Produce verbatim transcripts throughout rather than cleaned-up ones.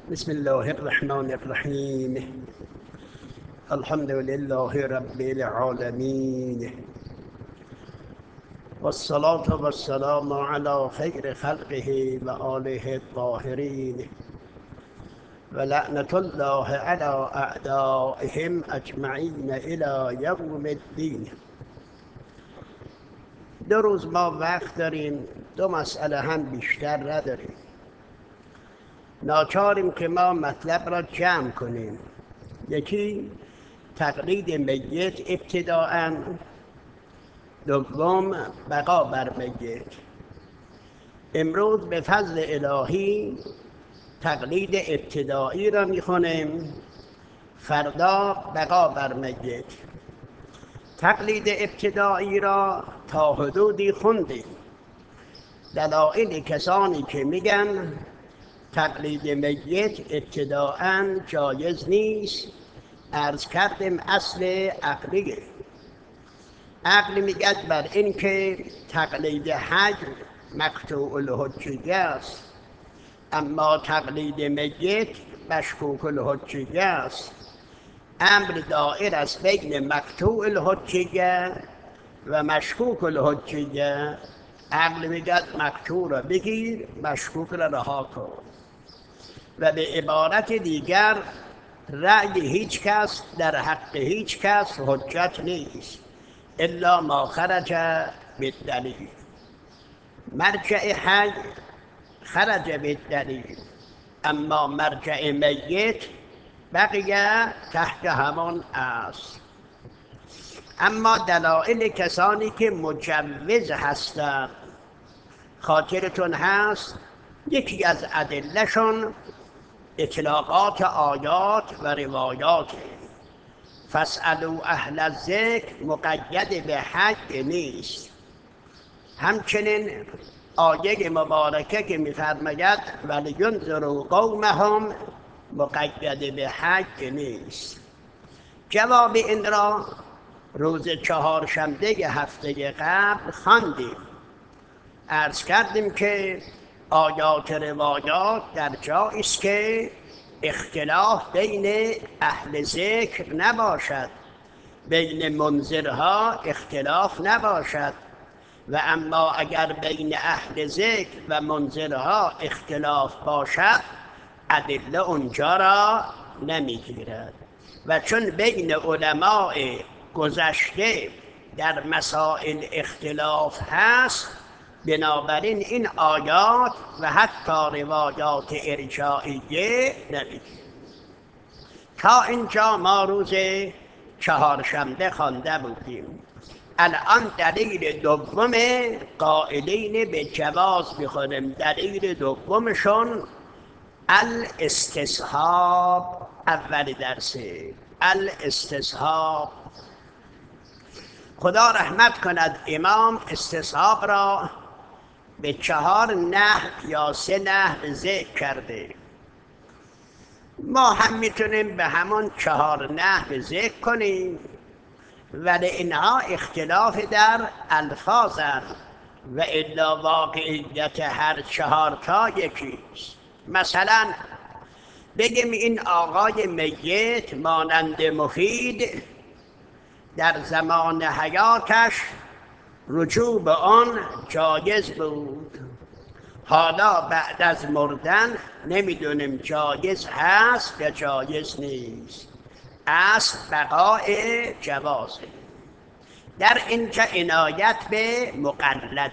بسم الله الرحمن الرحیم. الحمد لله رب العالمین والصلاة والسلام على خیر خلقه و آله الطاهرین و لعنة الله على اعدائهم اجمعین الی یوم الدین. دو روز ما وقت داریم، دو مسئله هم بیشتر نداریم. ناچاریم که ما مطلب را جمع کنیم. یکی تقلید میت ابتداءً، دوم بقا بر میت. امروز به فضل الهی تقلید ابتدایی را میخونیم، فردا بقا بر میت. تقلید ابتدایی را تا حدودی خوندیم. دلایل کسانی که میگن تقلید میت ابتداءً جایز نیست، عرض کردیم اصل عقلیه. عقل میگد بر این که تقلید حج مقطوع الحجیه است، اما تقلید میت مشکوک الحجیه است. امر دائر است بین مقطوع الحجیه و مشکوک الحجیه. عقل میگد مقطوع را بگیر، مشکوک را رها کن. و به عبارت دیگر رأی هیچ کس در حق هیچ کس حجت نیست الا ما خرج بالدلیل. مرجع حج خرج بالدلیل، اما مرجع میت بقیه تحت همان است. اما دلایل کسانی که مجوز هستند، خاطرتون هست یکی از ادلهشون اطلاقات آیات و روایات. فاسألوا اهل الذکر مقید به حج نیست. همچنین آیه مبارکه که می‌فرماید ولینذروا قومهم مقید به حج نیست. جواب این را روز چهارشنبه هفته قبل خواندیم. عرض کردیم که آیات روایات در جایی است که اختلاف بین اهل ذکر نباشد، بین منذرها اختلاف نباشد. و اما اگر بین اهل ذکر و منذرها اختلاف باشد، ادله اونجا را نمیگیرد. و چون بین علماء گذشته در مسائل اختلاف هست، بنابراین این آیات و حتی روایات ارجاعیه نمیگیرد. تا اینجا ما روز چهارشنبه خوانده بودیم. الان دلیل دوم قائلین به جواز میخونیم. دلیل دومشون الاستصحاب. اول درسه الاستصحاب. خدا رحمت کند امام استصحاب را به چهار نحو یا سه نحو ذکر کرده. ما هم میتونیم به همون چهار نحو ذکر کنیم، ولی اینها اختلاف در الفاظند و الا واقعیت هر چهار تا یکیست. مثلا بگیم این آقای میت مانند مفید در زمان حیاتش رجوع به آن جایز بود، حالا بعد از مردن نمیدونیم جایز هست یا جایز نیست. اصل بقای جوازه. در اینجا عنایت به مقلده.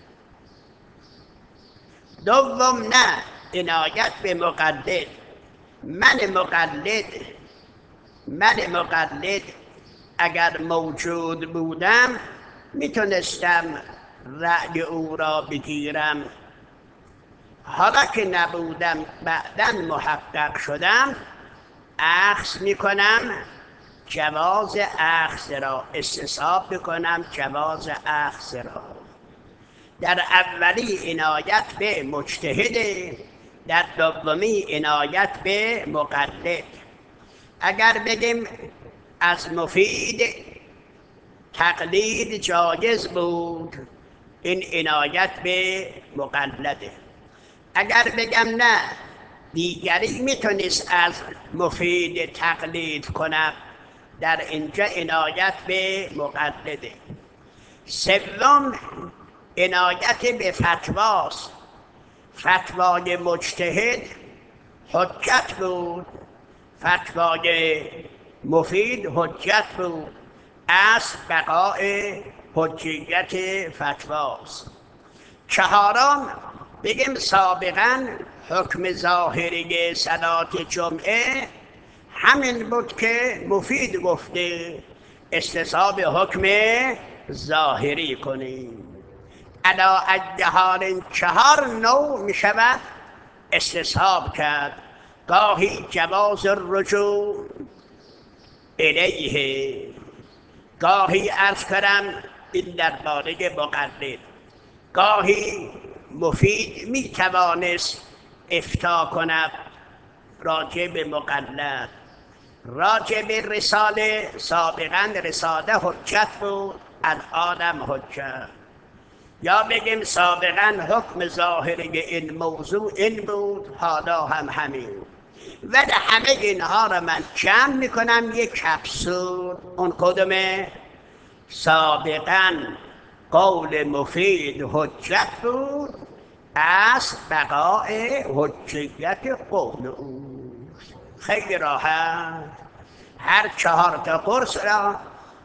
دوم نه عنایت به مقلد. من مقلد من مقلد اگر موجود بودم میتونستم رأی او را بگیرم. حالا که نبودم، بعداً محقق شدم، اخذ میکنم جواز اخذ را، استصحاب میکنم جواز اخذ را. در اولی عنایت به مجتهد، در دومی عنایت به مقلد. اگر بگیم از مفید تقلید جایز بود، این عنایت به مقلده. اگر بگم نه دیگری میتونست از مفید تقلید کند. در اینجا عنایت به مقلده. سوم عنایت به فتواست. فتوای مجتهد حجت بود، فتوای مفید حجت بود. اصل بقاء حجیت فتواست. چهارم بگیم سابقا حکم ظاهری صلات جمعه همین بود که مفید گفته استصحاب حکم ظاهری کنیم. علا الجهال چهار نوع می شود استصحاب کرد. گاهی جواز الرجوع الیه، گاهی عرض کردم این درباره مقلد، گاهی مفید می توانست افتاء کند راجع به مقلد. راجع به رساله سابقا رساله حجت بود، الانم حجت. یا بگیم سابقا حکم ظاهری این موضوع این بود، حالا هم همین. ولی همه اینها را من جمع میکنم یک کپسول. اون کدومه؟ سابقا قول مفید حجت بود، اصل بقاء حجیت قول او. خیلی راحت. هر چهار تا قرص را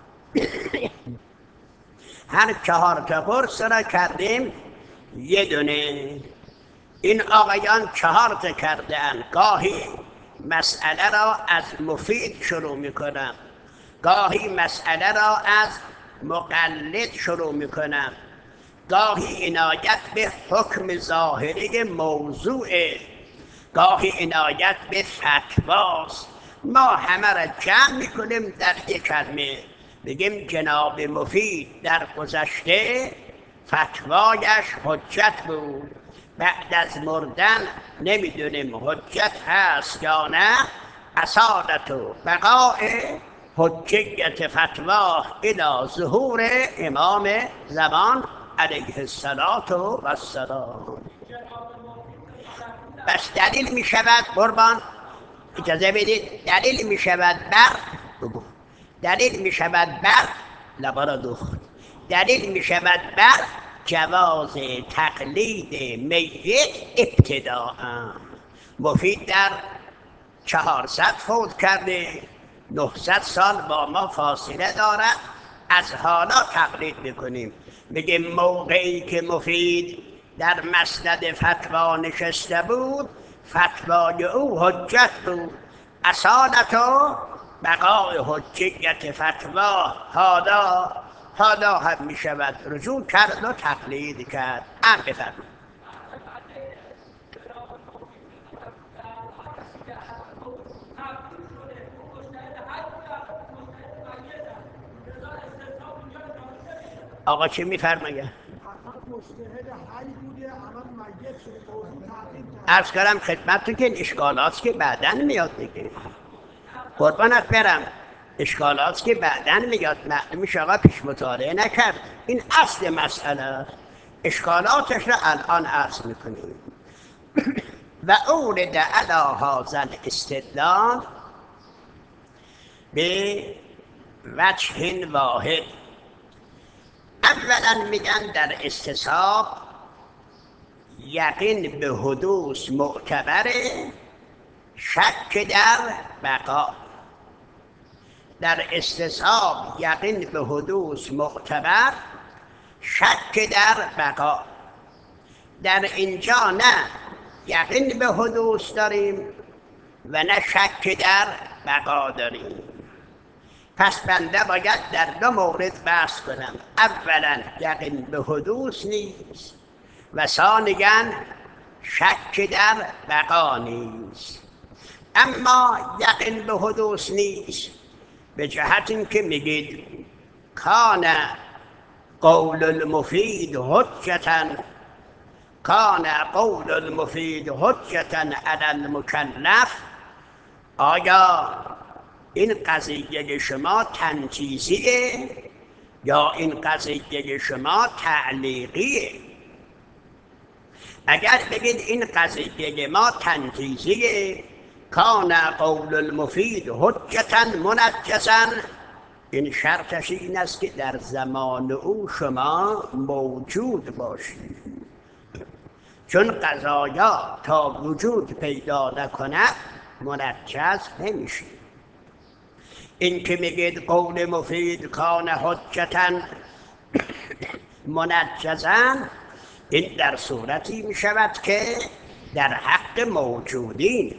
هر چهار تا قرص را کردیم یه دونه. این آقایان چهار تا کردن. گاهی مسئله را از مفید شروع میکنم، گاهی مسئله را از مقلد شروع میکنم، گاهی عنایت به حکم ظاهری موضوع، گاهی عنایت به فتواست. ما همه را جمع میکنیم در یک کلمه، بگیم جناب مفید در گذشته فتوایش حجت بود، بعد از مردن نمیدونیم حجت هست یا نه. اصالت و بقاء حجیت فتوا الی ظهور امام زمان علیه السلام. بس دلیل می شود قربان، اجازه بدید، دلیل می شود بر بگو دلیل می شود بر لبارا دوخت دلیل می شود بر جواز تقلید میت ابتداء. مفید در چهارصد فوت کرده، نهصد سال با ما فاصله دارد، از حالا تقلید میکنیم. میگیم موقعی که مفید در مسند فتوا نشسته بود، فتوای او حجت بود. اصالت و بقای حجیت فتوا حالا حالا هم می شود رجوع کرد و تقلید کرد. ام بفرمایید. آقا چی میفرمایه؟ عرض کردم خدمت که این اشکالات که بعدن میاد دیگه. قربانت برم، اشکالات که بعدن میاد، معلوم میشه آقا پیش مطالعه نکرد. این اصل مسئله، اشکالاتش را الان عرض میکنیم. و اورد علی هذا الاستدلال به وجه واحد. اولا میگن در استصحاب یقین به حدوث معتبره، شک در بقا. در استصحاب یقین به حدوث معتبر، شک در بقا. در اینجا نه یقین به حدوث داریم و نه شک در بقا داریم. پس بنده باید در دو مورد بحث کنم. اولا یقین به حدوث نیست و ثانیاً شک در بقا نیست. اما یقین به حدوث نیست به جهت اینکه میگید کان قول المفید حجتاً کان قول المفید حجتاً علی المکلف. آیا این قضیه شما تنجیزیه یا این قضیه شما تعلیقیه؟ اگر بگید این قضیه ما تنجیزیه، کان قول المفید حجتا منجزا، این شرطش این است که در زمان او شما موجود باشید، چون قضایا تا وجود پیدا نکند منجز نمیشه. این که میگید قول مفید کان حجتا منجزا، این در صورتی میشود که در حق موجودین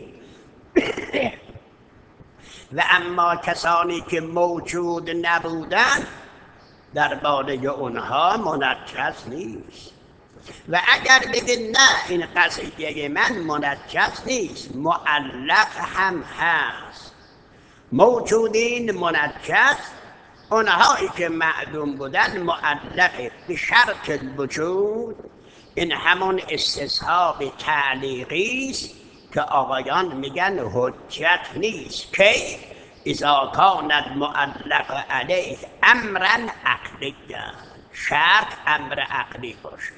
و اما کسانی که موجود نبودن درباره اونها منجز نیست. و اگر بگید نه این قضیه من منجز نیست، معلق هم هست، موجودین منجز، اونهایی که معدوم بودن معلق به شرط الوجود، این همون استصحاب تعلیقی است که آقایان میگن حجت نیست که اذا کان المعلق علیه امرا عقلیا، شرط امر عقلی باشه.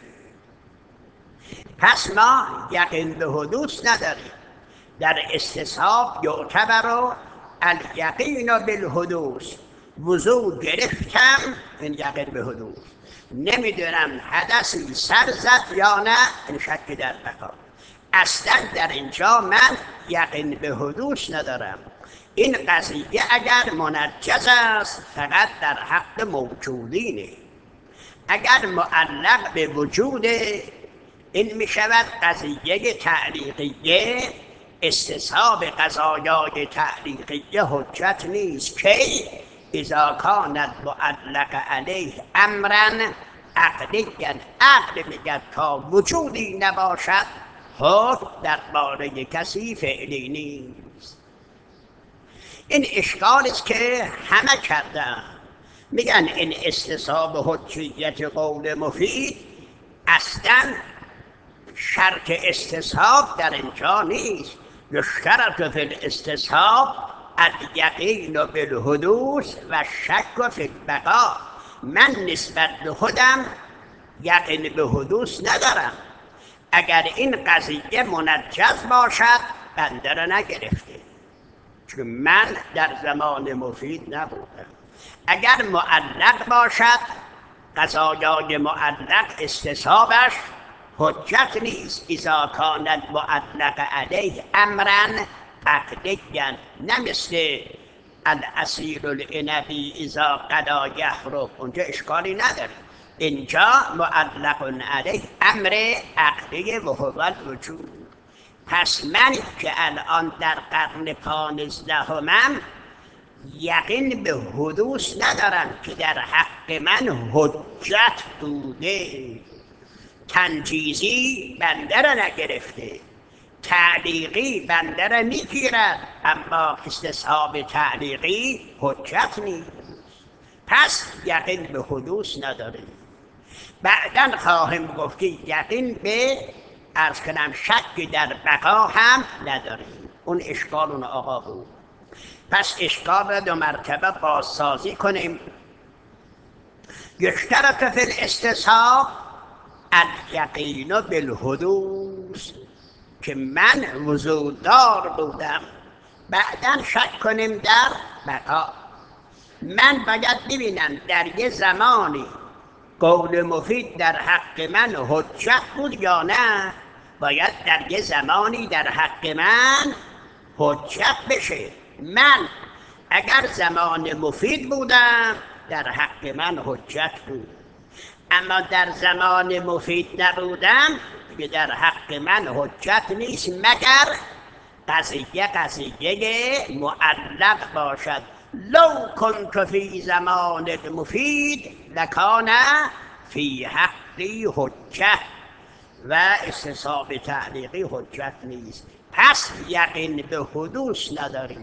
پس ما یقین به حدوث نداریم. در استصحاب یعتبر الیقین بالحدوث، وضوع گرفتم این یقین به حدوث، نمیدونم حدثی سر زد یا نه این شک در بقا. اصلا در اینجا من یقین به حدوث ندارم. این قضیه اگر منجز است فقط در حق موجودینه، اگر معلق به وجود این می شود قضیه تعلیقیه، استصحاب قضایای تعلیقیه حجت نیست که اذا کانت معلق علیه امرا عقلیا، عقل میگه تا وجودی نباشد حکم درباره کسی فعلی نیست. این اشکال است که همه کردن، میگن این استصحاب حجیت قول مفید اصلا شرط استصحاب در اینجا نیست. یشترط فی الاستصحاب الیقین بالحدوث و شک فی البقا. من نسبت به خودم یقین به حدوث ندارم. اگر این قضیه منجز باشد بنده را نگرفته، چون من در زمان مفید نبودم. اگر معلق باشد قضایای معلق استصحابش حجت نیست، اذا کان المعلق علیه امرا عقلیا، نه مثل العصیر العنبی اذا قضا یحرم، اونجا اشکالی نداره. اینجا معلق علیه امر عقلی و هو الوجود. پس من که الان در قرن پانزدهمم یقین به حدوث ندارم که در حق من حجت بوده. تنجیزی بنده را نگرفته، تعلیقی بنده را میگیرد، اما استصحاب تعلیقی حجت نیست. پس یقین به حدوث نداریم. بعداً خواهم گفت که یقین به عرض کنم شک در بقا هم نداریم. اون اشکال اون آقا بود. پس اشکال را دو مرتبه بازسازی کنیم. یشترط فی الاستصحاب الیقین بالحدوث، که من وضوعدار بودم، بعداً شک کنیم در بقا. من باید ببینم در یه زمانی قول مفید در حق من حجت بود یا نه. باید در یه زمانی در حق من حجت بشه. من اگر زمان مفید بودم در حق من حجت بود، اما در زمان مفید نبودم که در حق من حجت نیست، مگر قضیه قضیه معلق باشد. لو کنت فی زمان مفید لکان فی حقی حجت، و استصحاب تعلیقی حجت نیست. پس یقین به حدوث نداریم.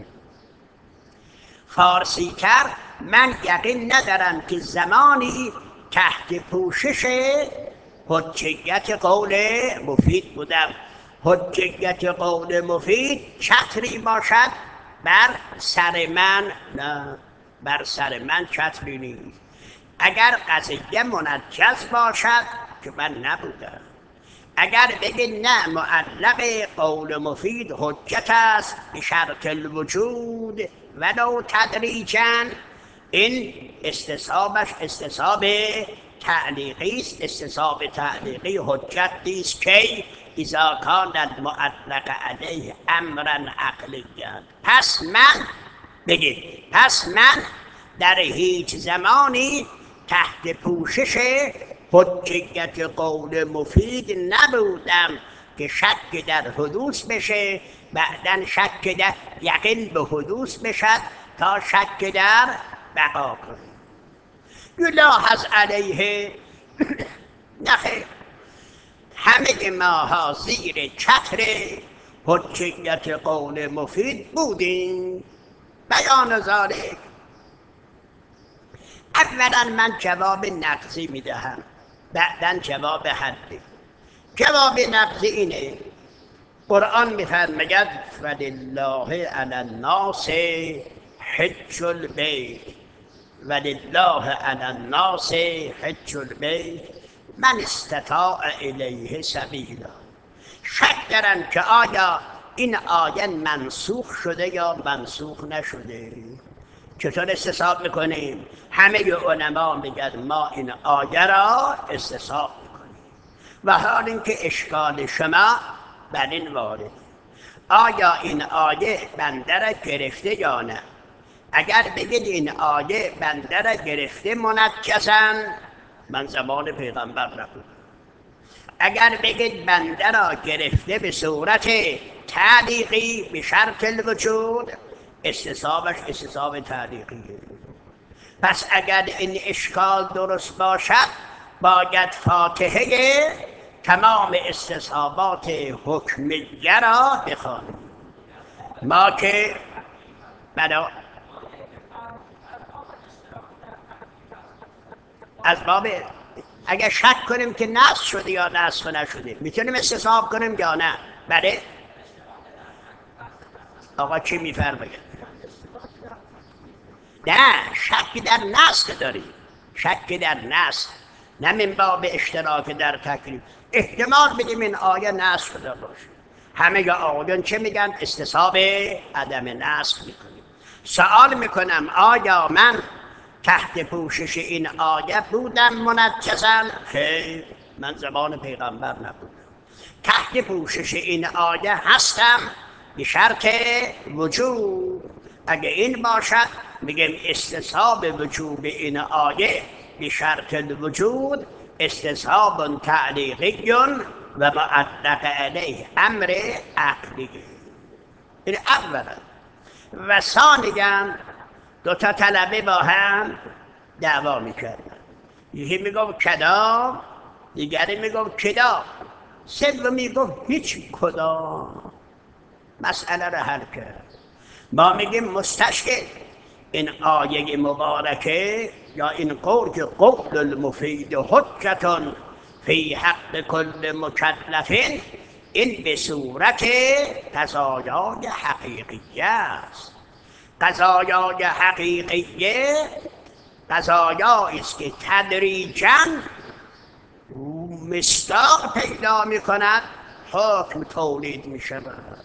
فارسی تر من یقین ندارم که زمانی تحت پوشش حجیت قول مفید بودم. حجیت قول مفید چتری باشد بر سر من، نه، بر سر من چتری نیست. اگر قضیه منجز باشد که من نبودم، اگر بگید نه معلق قول مفید حجت است به شرط الوجود ولو تدریجا، این استصحابش استصحاب تعلیقی است. استصحاب تعلیقی حجت نیست کی اذا کان المعلق علیه امرا عقلیا. پس من بگید پس من در هیچ زمانی تحت پوشش حجیت قول مفید نبودم که شک در حدوث بشه، بعدن شک در یقین به حدوث بشد تا شک در بقا کنه. یلاحظ علیه نخیر، همه ماها زیر چتر حجیت قول مفید بودیم. بیان ذالک، اولا من جواب نقضی میدهم، بعدا جواب حدی. جواب نقضی اینه، قرآن میفرماید ولله علی الناس حج البیت، ولله علی الناس حج البیت من استطاع الیه سبیلا. شک دارن که آیا این آیه منسوخ شده یا منسوخ نشده. چطور استصحاب میکنیم؟ همه علما میگن ما این آیه را استصحاب میکنیم و حال اینکه اشکال شما بر این وارد، آیا این آیه بنده را گرفته یا نه؟ اگر بگید این آیه بنده را گرفته منکساً، من زمان پیغمبر نبودم. اگر بگید بنده را گرفته به صورت تعلیقی به شرط الوجود، استصحابش استصحاب تعلیقیه. پس اگر این اشکال درست باشد باید فاتحه تمام استصحابات حکمیه را بخوانیم. ما که بنا از باب اگر شک کنیم که نسخ شده یا نسخ نشده میتونیم استصحاب کنیم یا نه؟ بله آقا چی میفرماید؟ نه، شک در نسخ داریم، شک در نسخ، نه من باب اشتراک در تکلیف. احتمال بدیم این آیه نسخ شده باشه. همه آقایان چه میگن؟ استصحاب عدم نسخ میکنیم. سوال میکنم آیا من تحت پوشش این آیه بودم منکساً؟ خیر، من زمان پیغمبر نبودم. تحت پوشش این آیه هستم به شرط وجود. اگه این باشد میگم استصحاب وجوب این آیه به شرط الوجود استصحاب تعلیقی و معلق علیه امر عقلی. این اولا. و ثانیاً دو تا طلبه با هم دعوا میکردن، یکی میگفت کدام، دیگری میگفت کدام، سومی میگفت هیچ کدام. مسئله رو حل کرد. ما میگیم مستشکل این آیه مبارکه یا این قول که قول المفید حجتون فی حق کل مکلف، این به صورت قضایای حقیقیه است. قضایای حقیقیه قضایایی است که تدریجاً مصداق پیدا می کند، حکم تولید می شود.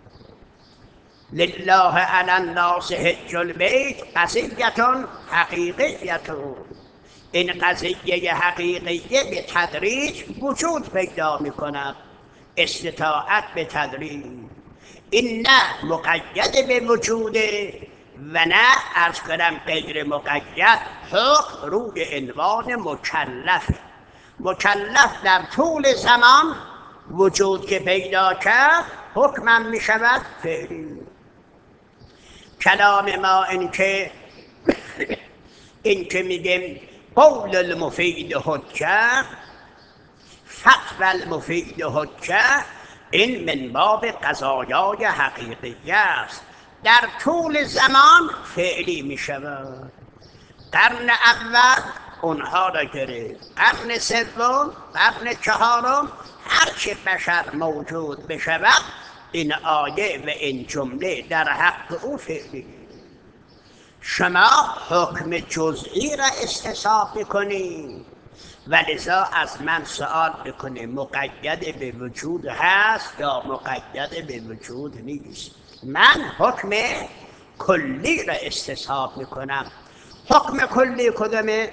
لله علی الناس حج البیت قضیة حقیقیة، این قضیه حقیقیه به تدریج وجود پیدا می کند. استطاعت به تدریج، این نه مقید به وجوده و نه عرض کنم غیر مقید. حکم روی عنوان مکلف، مکلف در طول زمان وجود که پیدا کرد حکمم می شود فعلی. کلام ما این که این که میگیم قول المفید حجه، فتوی المفید حجه، این من باب قضایای حقیقیه است، در طول زمان فعلی می شود. قرن اول اونها را گرفت، قرن سوم، قرن چهارم، هرچه بشر موجود بشود این آیه و این جمله در حق او فعلی. شما حکم جزئی را استصحاب میکنید، و لذا از من سوال میکنه مقید به وجود هست یا مقید به وجود نیست. من حکم کلی را استصحاب میکنم. حکم کلی کدومه؟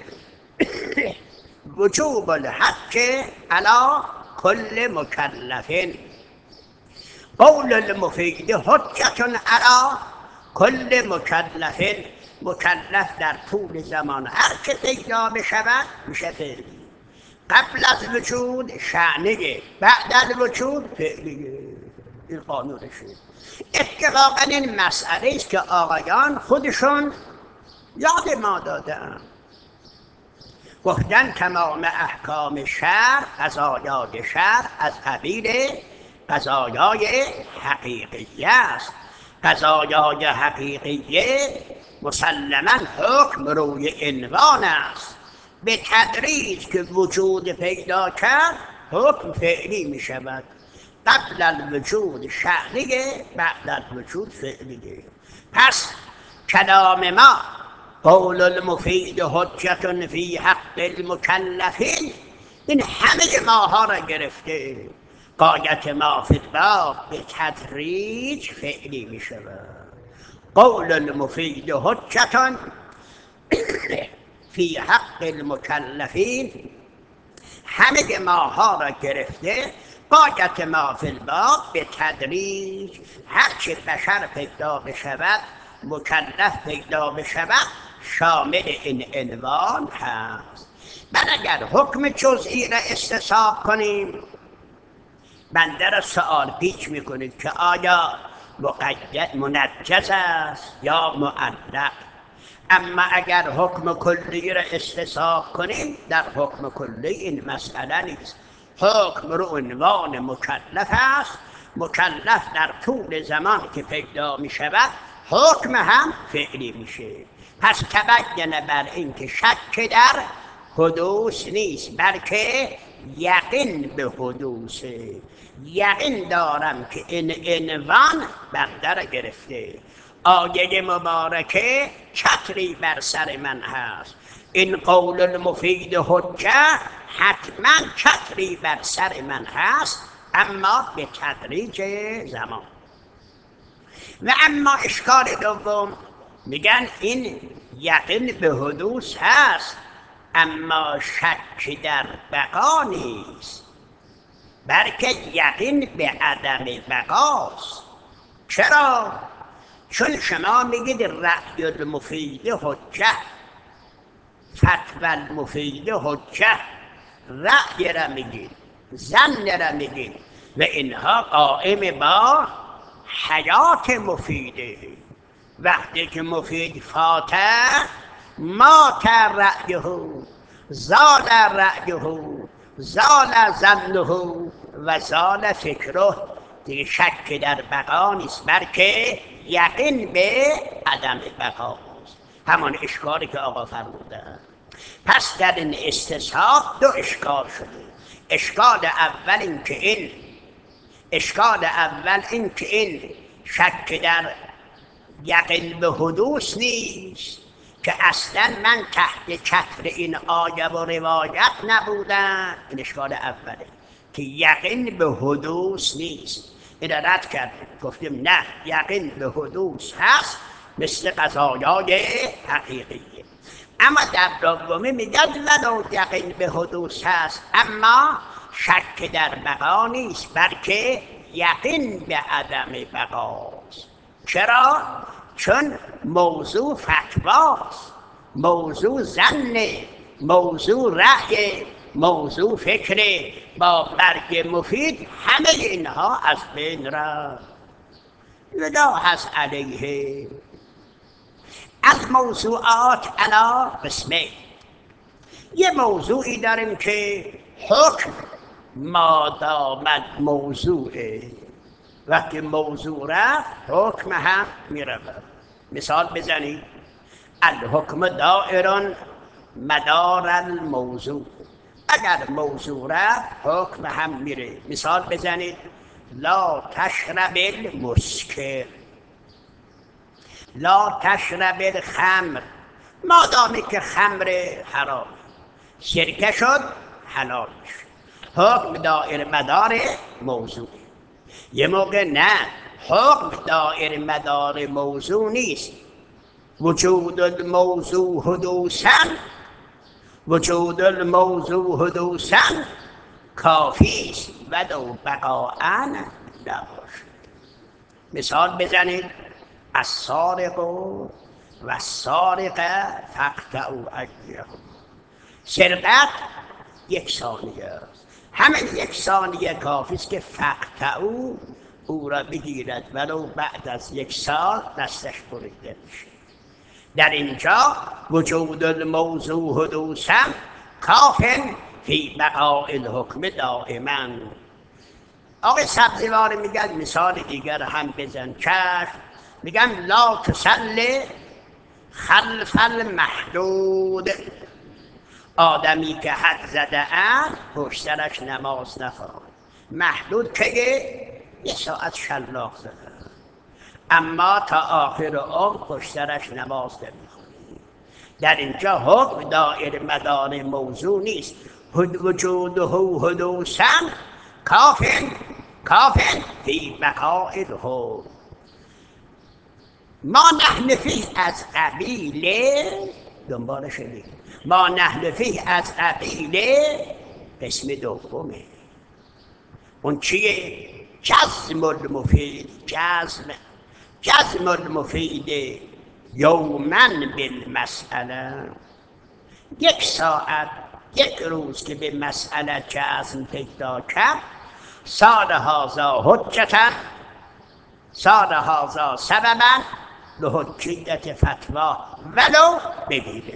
وجوب الحق علی کل مکلفین. قول المفید حجت علی کل مکلفین. مکلف در طول زمان هر که پیدا بشود میشه فعلی. قبل از وجود شأنیه، بعد از وجود فعلیه. این قانونشه. اتفاقا این مسئله است که آقایان خودشون یاد ما دادن. گفتن تمام احکام شرع، قضایای شرع از قبیل قضایای حقیقیه است. قضایای حقیقیه مسلما حکم روی عنوان است. به تدریج که وجود پیدا کرد حکم فعلی می شود. قبل الوجود شأنیه، بعد الوجود فعلیه. پس کلام ما قول المفید حجت فی حق المکلفین این همه ماها را گرفته. غایت ما فی الباب به تدریج فعلی می شود. قول المفید حجت فی حق المکلفین همه ماها را گرفته. غایت ما فی الباب به تدریج هرچه بشر پیدا بشود، مکلف پیدا بشود، شامل این عنوان هست. من اگر حکم جزئی را استصحاب کنیم، بنده را سؤال پیچ میکنید که آیا مقید منجز است یا معلق. اما اگر حکم کلی را استصحاب کنیم، در حکم کلی این مسئله نیست. حکم رو عنوان مکلف است. مکلف در طول زمان که پیدا می شود حکم هم فعلی میشه. پس تبین بر این که شک در حدوث نیست، بلکه یقین به حدوثه. یقین دارم که این عنوان بنده را گرفته. آیه مبارکه چتری بر سر من هست. این قول المفید حجه حتما چتری بر سر من هست، اما به تدریج زمان. و اما اشکال دوم، میگن این یقین به حدوث هست اما شک در بقا نیست، بلکه یقین به عدم بقاست. چرا؟ چون شما میگید رأی المفید حجه، فتوی المفید حجه، رأی را میگید، ظن را میگید و اینها قائم با حیات مفیده. وقتی که مفید فاته مات رأیه، زال رأیه، زال ظنه و زال فکره. دیگه شک در بقا نیست، بلکه یقین به عدم بقاست. همان اشکالی که آقا فرمودن. پس در این استصحاب دو اشکال شده. اشکال اول این که این اشکال اول این که این شک در یقین به حدوث نیست، که اصلا من تحت چتر این آیه و روایت نبودم. این اشکال اوله که یقین به حدوث نیست. این رد کردیم، گفتیم نه، یقین به حدوث هست مثل قضایای حقیقیه. اما در دومی میگن ولو یقین به حدوث هست اما شک در بقا نیست، بلکه یقین به عدم بقاست. چرا؟ چون موضوع فتواست، موضوع ظنه، موضوع رأی، موضوع فکره. با برگ مفید همه اینها از بین رفت. لذا هست علیه از موضوعات علا قسمه. یه موضوعی داریم که حکم مادامت موضوعه، وقتی موضوع رفت حکم هم میرود. مثال بزنید، الحکم دائرون مدار الموضوع. اگر موضوع رفت حکم هم میره. مثال بزنید، لا تشرب المسکر، لا تشرب الخمر. مادامی که خمر حرام، سرکه شد حلال شد. حکم دایر مدار موضوع. یه موقع نه، حکم دایر مدار موضوع نیست. وجود الموضوع حدوثا وجود الموضوع حدوثا کافی است ولو بقاءً نباشد. مثال بزنید: السارق و السارقه فاقطعوا ایدیهما. سرقت یک ثانیه است، همین یک ثانیه کافی است که فاقطعوا او را بگیرد ولو بعد از یک سال دستش بریده میشه. در اینجا وجود الموضوع حدوثا کاف فی بقاء الحکم دائما. آقای سبزواری میگن مثال دیگر هم بزن. چشم. میگن لا تصلی خلف المحدود. آدمی که حد زده است پشت سرش نماز نخوان. محدود که یه ساعت شلاق زده، اما تا آخر عمر پشت سرش نماز نمیخوان. در اینجا حکم دایر مدار موضوع نیست. وجوده حدوثا کاف کاف فی بقاء الحکم. ما نحن فیه از قبیل دنبالش میگه ما نحن فیه از قبیل قسم دومه. اون چیه؟ جزم المفید. جزم جزم المفید یوماً بالمسئله. یک ساعت یک روز که به مسئله جزم پیدا کرد، صار هذا حجة صار هذا سببا لحجیت فتوی ولو بگیره.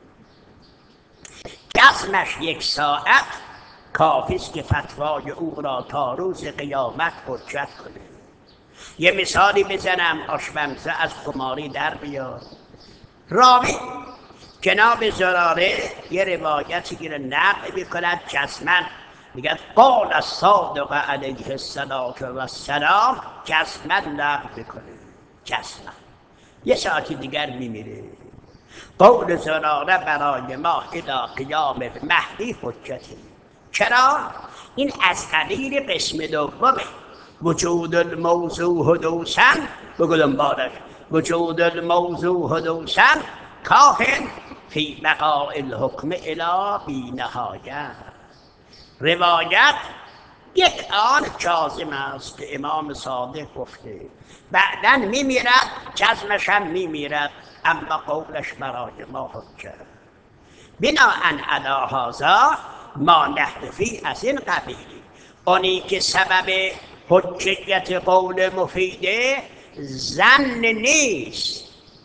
جزمش یک ساعت کافی است که فتوای او را تا روز قیامت حجت کنه. یه مثالی بزنم آشپمزه از خماری در بیاد. راوی جناب زراره یه روایتی رو نقل میکند جزمن، میگه قال الصادق علیه السلام، جزمن نقل میکنه. جزمن یه ساعتی دیگر میمیره. قول زراره برای ما الی قیام مهدی حجتی. چرا؟ این از قبیل قسم دومه. وجود الموضوع حدوثا بگو دنبالش وجود الموضوع حدوثا کاف فی بقاء الحکم الی بی نهایه. روایت یک آن جازم است که امام صادق گفته، بعداً میمیرد، جزمش هم میمیرد، اما قولش برای ما حجت. بناءً علی هذا ما نحن فیه از این قبیل. اونی که سبب حجیت قول مفیده ظن نیست،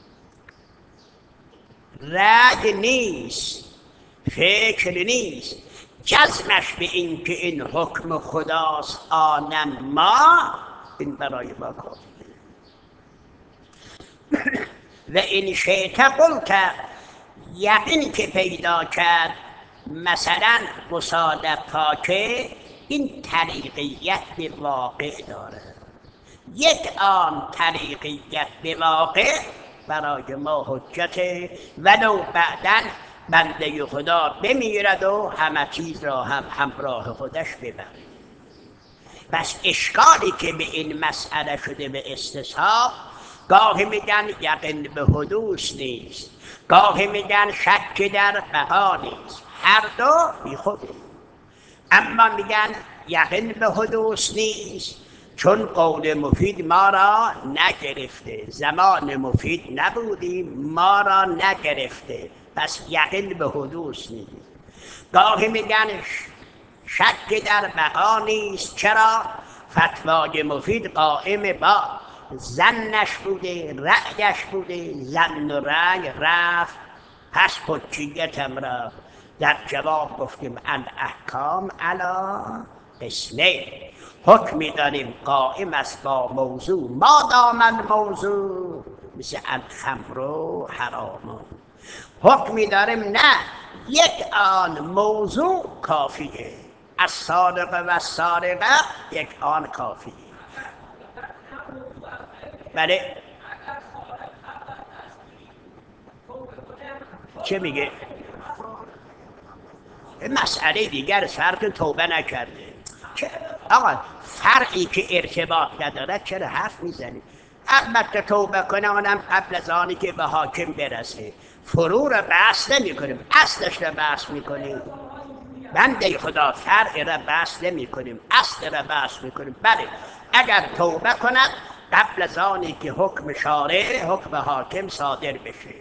رأی نیست، فکر نیست، جزمش به این که این حکم خداست آنم ما، این برای ما کافیه. و این شیطه قلت یقین که پیدا کرد مثلا مصادقا که این طریقیت به واقع داره. یک آن طریقیت به واقع برای ما حجته، ولو بعداً بنده خدا بمیرد و همه چیز را هم همراه خودش ببرد. بس اشکالی که به این مسئله شده به استصحاب، گاهی میگن یقین به حدوث نیست، گاهی میگن شک در بقا نیست، هر دو بی خود. اما میگن یقین به حدوث نیست چون قول مفید ما را نگرفته، زمان مفید نبودیم ما را نگرفته، پس یقین به حدوث نیست. گاهی میگن شک در بقا نیست. چرا؟ فتوای مفید قائم با ظنش بوده، رأیش بوده، ظن و رأی رفت، پس حجیتم رفت. در جواب گفتیم الاحکام علی قسمین. حکمی داریم قائم است با موضوع ما دام الموضوع، مثل الخمر و حرام. حکمی داریم نه، یک آن موضوع کافیه. السارق و السارقه یک آن کافیه. بله چه میگه؟ مسئله دیگر فرق توبه نکرده. آقا فرقی که ارتباط نداره چرا حرف میزنی؟ البته توبه کنه اونم قبل از آنی که به حاکم برسه. فرو را بحث نمی کنیم، اصلش را بحث میکنیم. بنده خدا فرع را بحث نمی کنیم، اصل را بحث میکنیم. بله اگر توبه کند قبل از آنی که حکم شارع، حکم حاکم صادر بشه.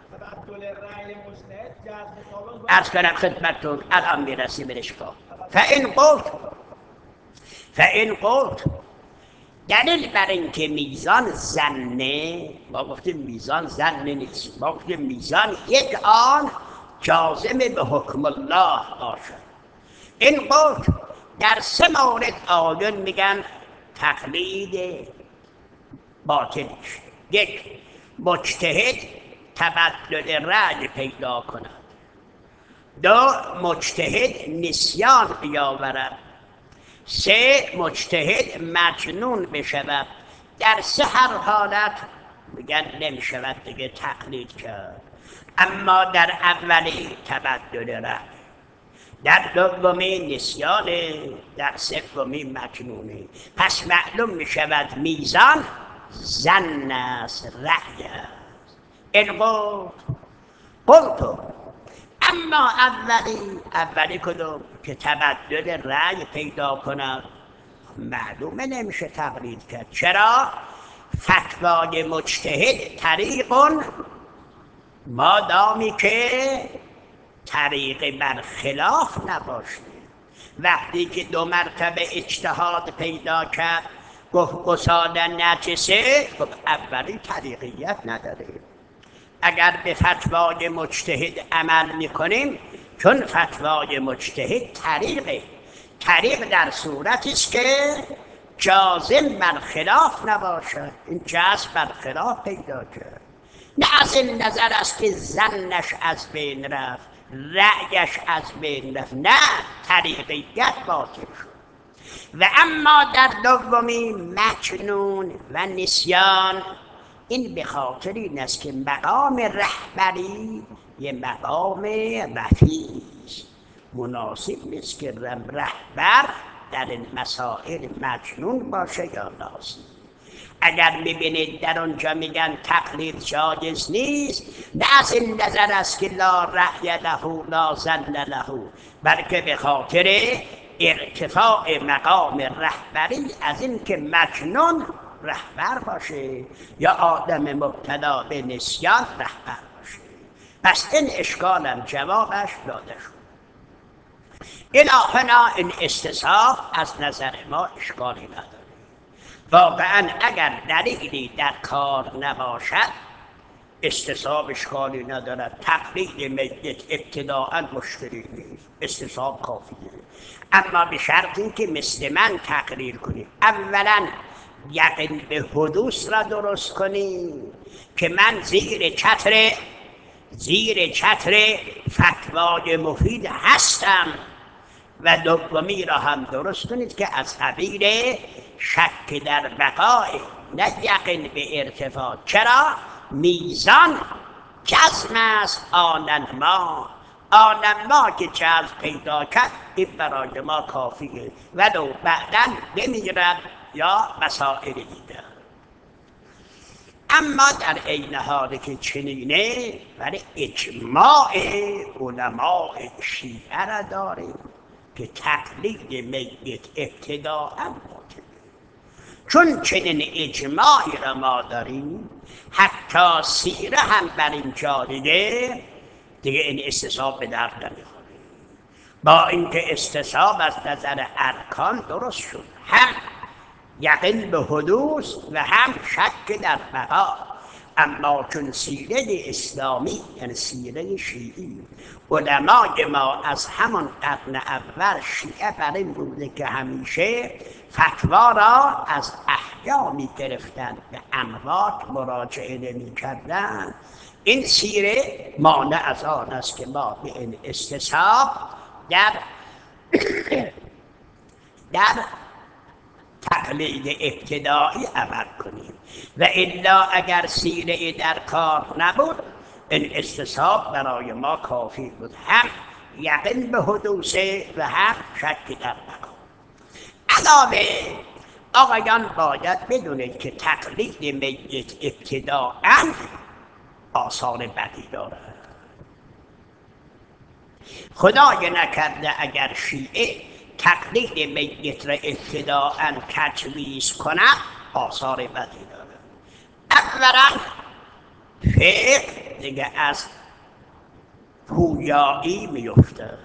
عرض کنم خدمتتون الان میرسیم به اشکال. فإن قلت فإن قلت دلیل بر اینکه میزان زنه، ما گفتیم میزان زنه نیست، ما گفتیم میزان یک آن جازم به حکم الله باشد. این قلت در سه مورد آیون میگن تقلید باطلش. یک، مجتهد تبدل رأی پیدا کند. دو، مجتهد نسیان بیاورد. سه، مجتهد مجنون بشود. در سه هر حالت میگن نمیشود دیگه تقلید کرد. اما در اولی تبدل رأی، در دومی نسیانه، در سومی مجنونه. پس معلوم میشود میزان ظن است، رأی است. این قلت قلتو اما اولی اولی کدوم که تبدل رأی پیدا کند معلومه نمیشه تقلید کرد. چرا؟ فتوای مجتهد طریق مادامی که طریق برخلاف نباشه. وقتی که دو مرتبه اجتهاد پیدا کرد گفت گساله نجسه، خب اولی طریقیت نداره. اگر به فتوای مجتهد عمل میکنیم، چون فتوای مجتهد طریقه، طریق در صورتی است که جازم برخلاف نباشد. این جزم برخلاف پیدا کرد. نه از این نظر است که ظنش از بین رفت، رأیش از بین رفت، نه طریقیت باطل شد. و اما در دومی مجنون و نسیان، این به خاطر این است که مقام رهبری یه مقام رفیع است. مناسب نیست که رهبر در این مسائل مجنون باشه یا ناسی. اگر میبینید در اونجا میگن تقلید جایز نیست، نه از این نظر است که لا رأی له لا ظن له، بلکه به خاطر ارتفاع مقام رهبری از این که مجنون رهبر باشه یا آدم مبتلا به نسیان رهبر باشه. پس این اشکالم جوابش داده شد. الهنا این استصحاب از نظر ما اشکالی نداره. واقعا اگر دلیلی در کار نباشد استصحاب اشکالی ندارد. تقلید میت ابتداء مشکلی نیست، استصحاب کافیه. اما به شرطی که مثل من تقریر کنی، اولا یقین به حدوث را درست کنی که من زیر چتر زیر چتر فتوای مفید هستم، و دومی را هم درست کنید که از قبیل شک در بقای، نه یقین به ارتفاع. چرا؟ میزان جزم است. آنن ما آنن ما که جزم پیدا کرد این برای ما کافیه، ولو بعداً بمیرد یا مسائل دیگر. اما در عین حالی که چنینه، ولی اجماع علماء شیعه را داریم که تقلید میت ابتداء باطل. چون چنین اجماعی را ما داریم، حتی سیره هم بر این جاریه، دیگه این استصحاب به درد نمیخوره. با اینکه استصحاب از نظر ارکان درست شد، هم یقین به حدوث و هم شک در بقا، اما چون سیره اسلامی یعنی سیره شیعی، علمای ما از همان قرن اول شیعه بر این بوده که همیشه فتوا را از احیا می گرفتند، به اموات مراجعه نمی کردند. این سیره مانع از آن است که ما به این استصحاب در در تقلید ابتدایی عمل کنیم، و الا اگر سیره در کار نبود این استصحاب برای ما کافی بود. هم یقین به حدوثه و هم شک در بقا. علاوه آقایان باید بدونید که تقلید میت ابتداءً آثار بدی دارد. خدای نکرده اگر شیعه تقلید میت را ابتداءً تجویز کند آثار بدی دارد. اولا فقه دیگه از پویایی میفته.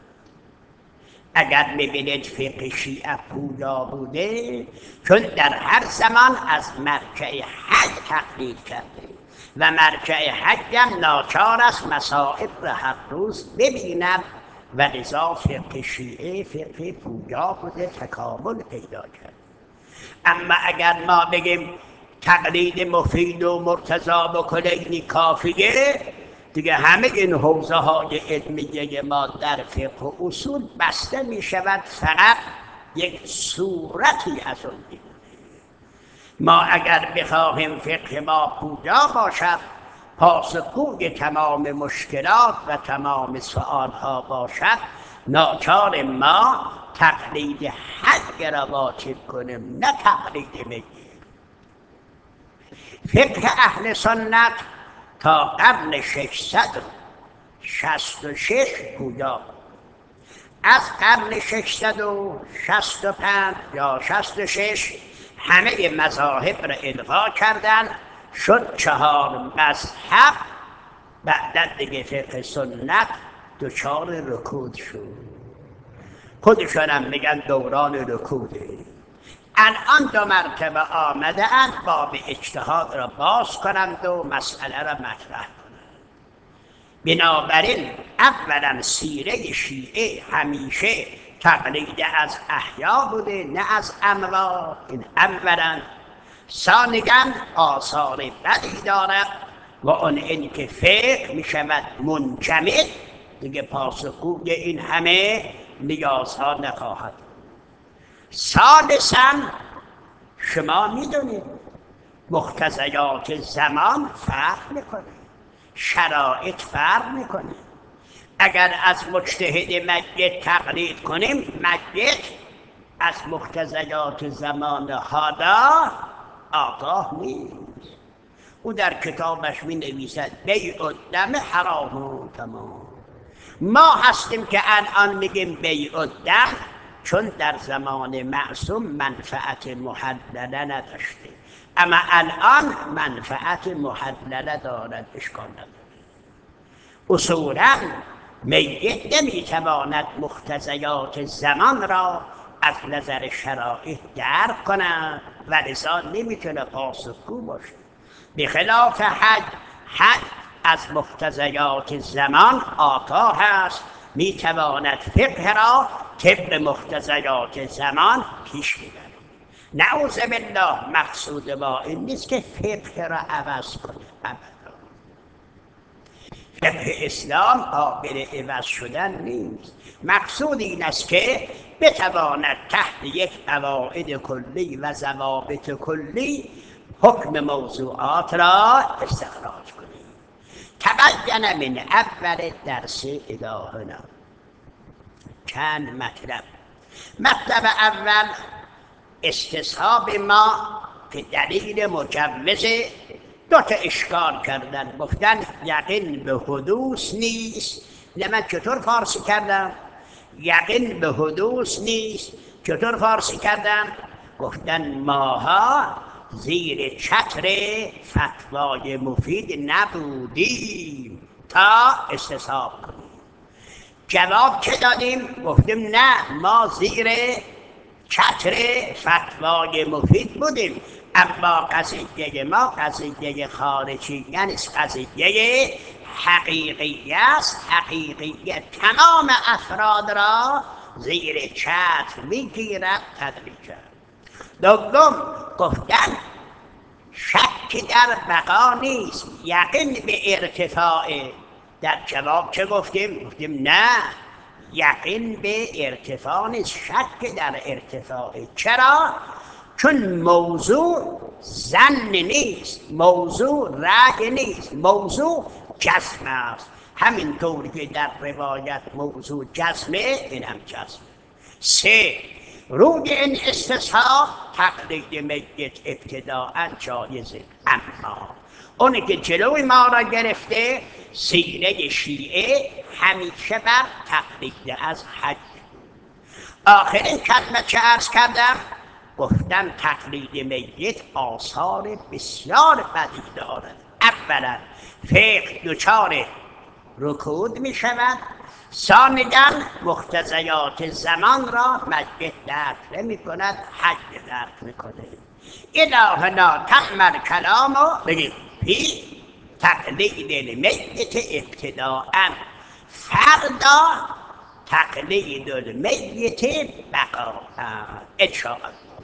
اگر میبینید فقه شیعه پویا بوده چون در هر زمان از مرجع حج تقلید کرده و مرجع حج هم ناچار است مصائب را هر روز ببیند و لذا فقه شیعه فقه پویا بوده، تکامل پیدا کرد. اما اگر ما بگیم تقلید مفید و مرتضی و کلینی کافیه، دیگه همه این حوزه های علمیه ما در فقه و اصول بسته می شود فقط یک صورتی از اون. ما اگر بخواهیم فقه ما پویا باشد، پاسخگوی تمام مشکلات و تمام سؤالها باشد، ناچار ما تقلید حج را واجب کنیم، نه تقلید میت. فقه اهل سنت تا قرن ششصد و شصت و شش پویا، از قرن ششصد و شصت و پنج یا شصت و شش همه مذاهب را الغا کردن، شد چهار مذهب. بعد دیگه فقه سنت دچار رکود شد. خودشون هم میگن دوران رکوده. الان دو مرتبه آمده اند باب اجتهاد را باز کنند و مسئله را مطرح کنند. بنابراین اولا سیره شیعه همیشه تقلید از احیا بوده نه از اموات. این اولا. ثانیاً آثار بدی دارد و اون این که فقه می شود منجمد، دیگه پاسخگوی این همه نیازها نخواهد. ثالثاً شما میدونید مقتضیات زمان فرق میکنه، شرایط فرق میکنه. اگر از مجتهد میت تقلید کنیم، میت از مقتضیات زمان حالا آگاه نیست. او در کتابش می نویسد بیع الدم حرام و تمام. ما هستیم که الان میگیم بیع الدم چون در زمان معصوم منفعت محلله نداشته، اما الان منفعت محلله دارد، اشکال ندارد. اصولا میت نمیتواند مقتضیات زمان را از نظر شرایط درک کند و لذا نمیتونه پاسخگو باشه. بخلاف حج، حج از مقتضیات زمان آگاه است، میتواند فقه را طبق مقتضیات زمان پیش ببرد. نعوذ بالله مقصود ما این نیست که فقه را عوض کنه، ابدا. فقه اسلام قابل عوض شدن نیست. مقصود این است که بتواند تحت یک قواعد کلی و ضوابط کلی حکم موضوعات را استخراج کنیم. تبین من اول درس الهنا چند مطلب. مطلب اول استصحاب ما که دلیل مجوزه. دو تا اشکال کردن، گفتن یقین به حدوث نیست. نه من چطور فارسی کردم؟ یقین به حدوث نیست. چطور فارسی کردم؟ گفتن ماها زیر چتر فتوای مفید نبودیم تا استصحاب کنیم. جواب چه دادیم؟ گفتیم نه، ما زیر چتر فتوای مفید بودیم، اما قضیه ما قضیه خارجی یعنی قضیه حقیقی است. حقیقی تمام افراد را زیر چتر میگیرد تدریجا. دوم گفتن شک در بقا نیست، یقین به ارتفاع. در جواب چه گفتیم؟ گفتیم نه، یقین به ارتفاع نیست، شک در ارتفاع. چرا؟ چون موضوع ظن نیست، موضوع رأی نیست، موضوع جزم است. همینطور که در روایت موضوع جزمه اینم جزمه. سه، روی این استثناء تقلید میت ابتداء جایزه، اما اونی که جلوی ما را گرفته سیره شیعه همیشه بر تقلید از حج. آخرین کلمه چه عرض کردم؟ گفتم تقلید میت آثار بسیار بدی دارد. اولا فقه دچار رکود می شود، ثانیاً مقتضیات زمان را میت درک نمی کند، حج درک می کند. الهنا تأمل کلام و بگیم فی تقلید المیت ابتداء، فردا تقلید المیت بقاء. ان شاء الله.